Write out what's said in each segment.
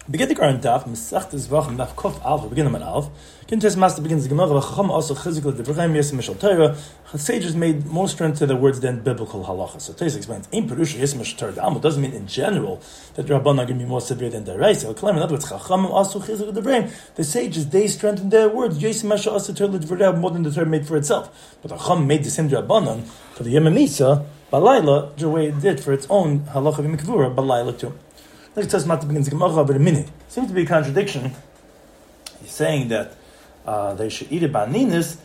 Begin the current daf, Mesachtes Vachim daf Kof Alf. We begin them at Alf. Kintes Master begins the Gemara. V'Chacham also physical the Brachim Yisem Mishal Torah. Sages made more strength to the words than biblical halacha. So Tais explains, Ein Perusha Yisem Mishal Torah Da'am. It doesn't mean in general that Rabbanan are going to be more severe than Daraisa. In other words, Chacham also physical the Brachim. The sages they strengthened their words. Yisem Mishal also Torah L'Dvorah more than the Torah made for itself. But Chacham made the same Rabbanan for the Yom Misa Balayla the way it did for its own halacha v'mikvura Balayla too. Let's just not begin the Gemara, but a minute. Seems to be a contradiction. He's saying that they should eat it by ninas.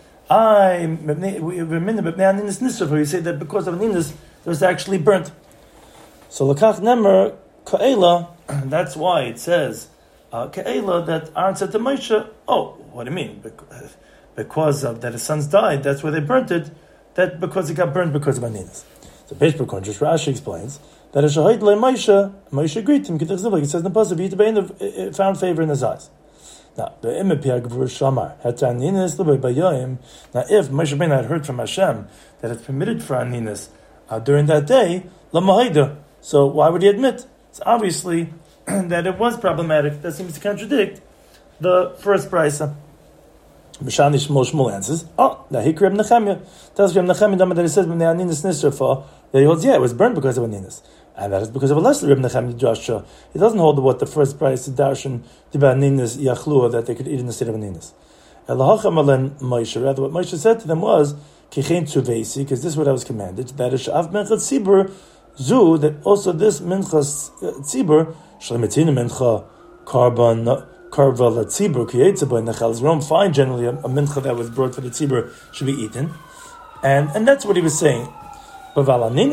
We say that because of ninas, it was actually burnt. So lakach nemer ka'ela. That's why it says ka'ela that Aaron said to Moshe, "Oh, what do you mean? Because of that his sons died. That's why they burnt it. That because it got burnt because of ninas." So Peshper Kontrish Rashi explains that a shahid le Moshe agreed to him. It says in the pasuk, it found favor in his eyes. Now, the imepia gvur shamar hataninas lebayayim. Now, if Moshe Rabbeinu had heard from Hashem that it's permitted for aninas during that day, lamahida. So why would he admit? It's obviously that it was problematic. That seems to contradict the first brisa. Mishani Shmuel answers, now he Reb Nechemia. Tells Reb Nechemia that he says when the aninas nisrafa, that he holds, it was burned because of aninas. And that is because of a lesser Reb Nechemia Joshua. He doesn't hold what the first price to darshan diba aninas yachlua that they could eat in the state of aninas. Elahacham alen Moshe. Rather, what Moshe said to them was kichein tuvesi, because this is what I was commanded. That is sha'af minchas tzibur zu. That also this minchas tzibur shlemetina mincha karban. Karva la tzibur kiyetzibur nechal. We don't find generally a mincha that was brought for the tzibur should be eaten, and that's what he was saying. But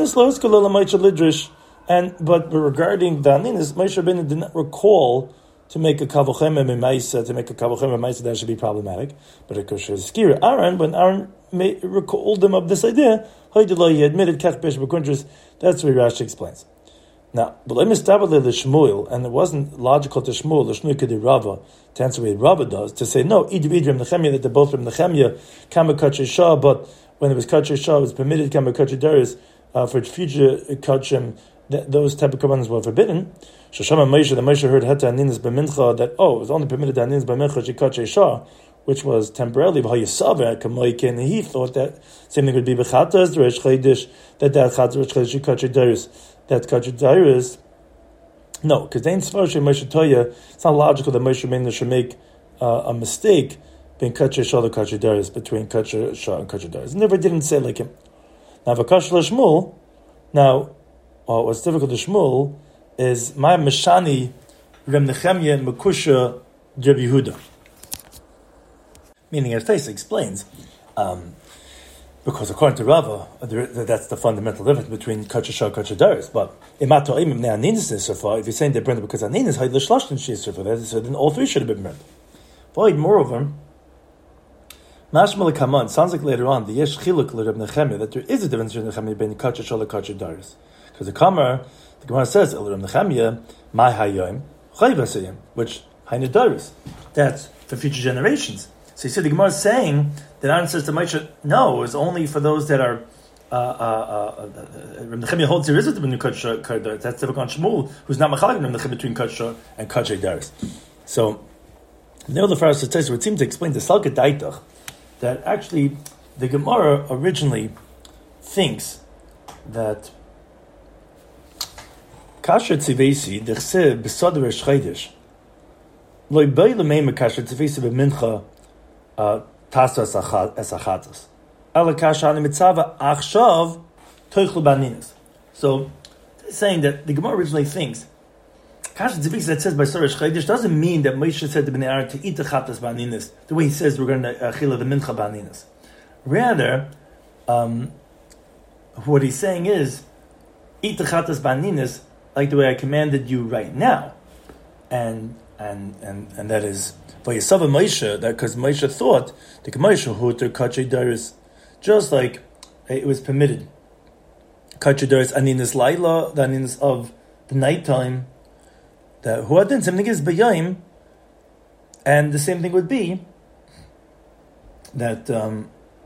regarding the aninas, Moshe Rabbeinu did not recall to make a kavochem emaisa, that should be problematic. But skira Aaron, when Aaron recalled them of this idea, he admitted kach pesh b'kuntres. That's what Rashi explains. Now, but and it wasn't logical to Shmuel, Rava, to answer what Rava does, to say, no, Idrim Nechemia, that they're both from Nechemia, Kamakach Shah, but when it was Kach Shah, it was permitted, Kamakach Darius, for future Kachim, those type of commands were forbidden. Shoshama Moshe, the Moshe heard Heta Aninas B'mincha, that, it was only permitted Aninas B'mincha, Shikach Shah, which was temporarily, he thought that same thing would be B'chatas, Resh Chaydish, that Chatas, Resh Chaydish, Kach Darius, that Kachadairis, no, because they ain't Svarshi Moshe Toya. It's not logical that Moshe Rabbeinu should make a mistake between Kachashah and Kachadairis, between Kachashah and Kachadairis. Never didn't say like him. Now, Vakash Shmuel. Now, what's difficult to Shmuel is my Meshani Reb Nechemia Mekusha Reb Yehuda. Meaning, as Taisa explains. Because according to Rava, that's the fundamental difference between Kachashah and Kachadaris. But if you're saying they burned it because Aninas, so then all three should have been burned. Moreover, Mashmal Kaman sounds like later on the Yesh Chiluk Reb Nechemia that there is a difference between Nechemia between Kachashah and Kachadaris. Because the Gemara says Reb Nechemia my Hayom Chayvasayim, which Hainadaris. That's for future generations. So you see, the Gemara is saying that Aaron says to Moshe, no, it's only for those that are. Reb Nechemia holds there is a between Kachah and Kachadaris. That's the on Shmuel, who's not machalik Reb Nechemia between Kachah and Kachadaris. So, now the first says would seem to explain the Salka Daitach that actually the Gemara originally thinks that Kasher Tzivesi Dechse Besader Eshchaydish Loi Bei Lemei Kasher Tzivesi B'Mincha. Tasa esachatas. Alakashani mitzava achshav toichlu baninas. So, saying that the Gemara originally thinks Kasha Tzivik that says by Soresh Chaydish doesn't mean that Moshe said to Bnei Aaron to eat the chatas baninas the way he says we're going to achila the mincha baninas. Rather, what he's saying is eat the chatas baninas like the way I commanded you right now, and that is. Vayisava Moshe, that because Moshe thought the Moshe huter kachay daris, just like it was permitted kachay daris aninas laila, the aninas of the nighttime. That huadin same thing is bayim, and the same thing would be that the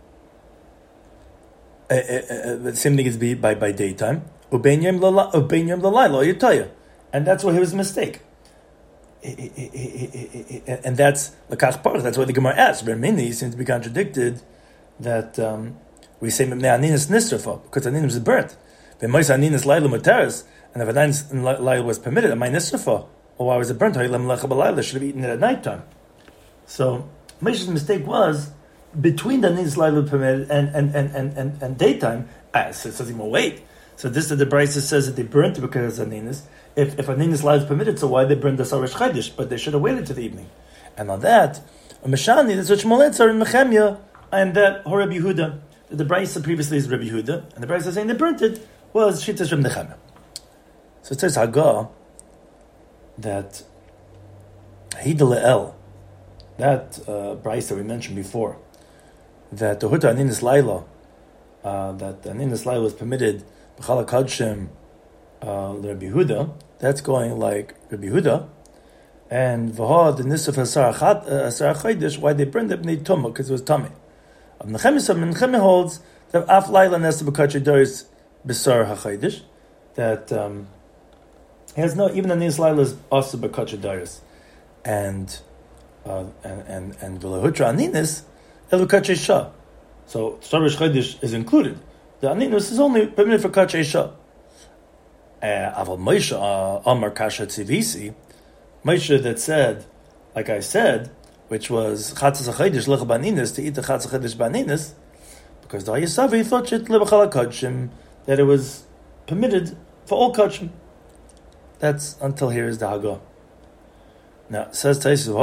same thing is be by daytime. Ubenyam lalayla yitaya, and that's why it was a mistake. and that's Lakach Parach. That's why the Gemara asks. Bermini seems to be contradicted that we say Mepnei Aninas Nisrafa because Aninas is burnt. B'mois Aninas Laila Muteres, and if Aninas Laila was permitted, am I Nisrafa? Or why was it burnt? Should have eaten it at nighttime. So Moshe's mistake was between the Aninas Laila permitted and daytime. So it says he will wait. So this is the Brisa says that they burnt it because of Aninas. If Aninas Laila is permitted, so why they burned the Sarish Chaydish? But they should have waited to the evening. And on that, a Meshani, that's what Shmuel answered in Mechemia, and that Horeb Yehuda. The Brisa previously is Rabbi Yehuda, and the Brisa saying they burnt it was Shittas Reb Nechemia. So it says Haggah that Hidele El, that Brisa we mentioned before, that the Huta Aninas Laila, that Aninas Laila was permitted B'chala Kadshim Rabbi Yehuda, that's going like Rabbi Yehuda, and V'ha the Nisaf Asar Chaydish, why they burned it B'nei Tumah, because it was tummy. Nechemia holds that Af Laila Nesta B'Kachei Doris B'Sar HaChaydish, that he has no, even Aninas Laila is also B'Kachei Doris, and V'Lehutra Aninas El B'Kachei Shah. So Sarish Chaydish is included. The Aninas is only permitted for Kachei Shah. Aval Moshe Amar Kasha Tzivisi, Moshe that said, like I said, which was Chatzas HaChaydish Lech Baninas, to eat the Chatzas HaChaydish Baninas, because the Hayasavi thought that it was permitted for all Kachim. That's until here is the Haggah. Now, says Taisus,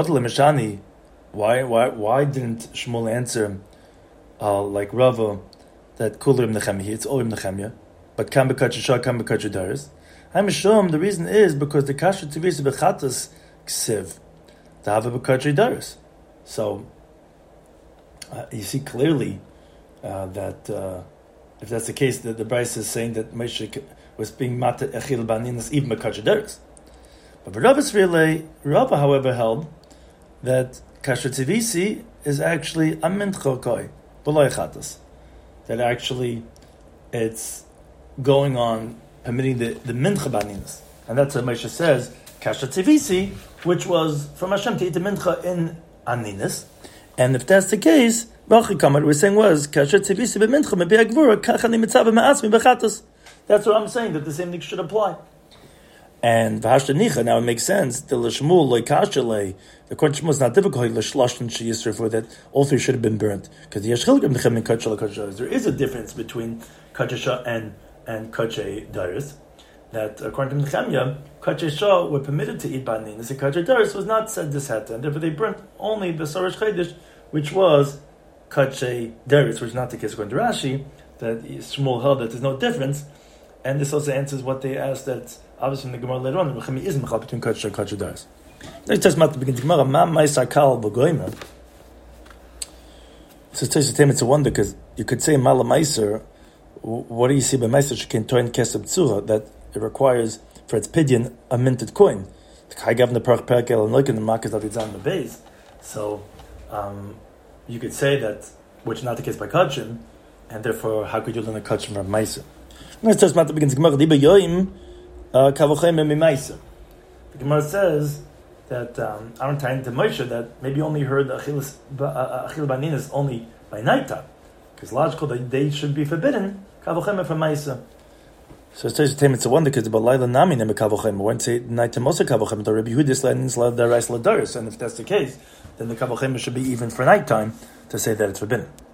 why didn't Shmuel answer like Rava that Kul Reb Nechemia, it's all Reb Nechemia, but Kam B'Kachei Shah, Kam B'Kachei Daris? I'm Mishum, the reason is because the Kasha Tzivis B'Chatas Ksiv, to have a B'Kachei Daris. So, you see clearly that if that's the case, that the Bryce is saying that Moshe was being Mata Echil Baninas even B'Kachei Daris. But Rava, however, held that Kasher Tzivisi is actually a Mincha Koi, B'Loi Chatas. That actually it's going on permitting the Mincha Baninas. And that's what Moshe says, Kasher Tzivisi, which was from Hashem to eat the Mincha in Aninas. And if that's the case, Rachi Kamar we're saying was, Kasher Tzivisi b'Mincha mebi Agvura, Kachani Mitzavah Ma'asmi B'Chatas. That's what I'm saying, that the same thing should apply. And V'hashtanicha, now it makes sense, the L'shmul, L'ikashale, the Kodesh Shmuel is not difficult, L'shlashtan Sheyisr, for that all three should have been burnt. Because the Yeshchil Gem Nechem and Kachal, there is a difference between Kachesha and Kachei Daris, that according to Nechemia, Kachesha were permitted to eat Baninas, and Kachei Daris was not said this hat, and therefore they burnt only the Sarish Chaydish, which was Kachei Daris, which is not the case according to Rashi, that Shmuel held that there's no difference, and this also answers what they asked that obviously in the Gemara later on, the Nechemia is mechal between Kachei and Kachei Daris. Let's talk about the beginning of the Gemara. Ma Ma'asar Kal B'Goymer. So it's a wonder because you could say Mala Ma'asar. What do you see by Ma'asar Shekin Toin Keseb Tzura that it requires for its pidyon a minted coin? So you could say that, which is not the case by Kachim, and therefore how could you learn a Kachim from Ma'asar? Let's talk about the beginning of the Gemara. The Gemara says that Aaron telling to Moshe that maybe only heard Achil Baninas only by nighttime, because logical that they should be forbidden. Kavochem from Ma'isa. So it's a wonder because the Balayla Nami name Kavochem. When say nighttime also Kavochem, the Rabbi Yehuda Slain Daris Ladaris, and if that's the case, then the Kavochem should be even for nighttime to say that it's forbidden.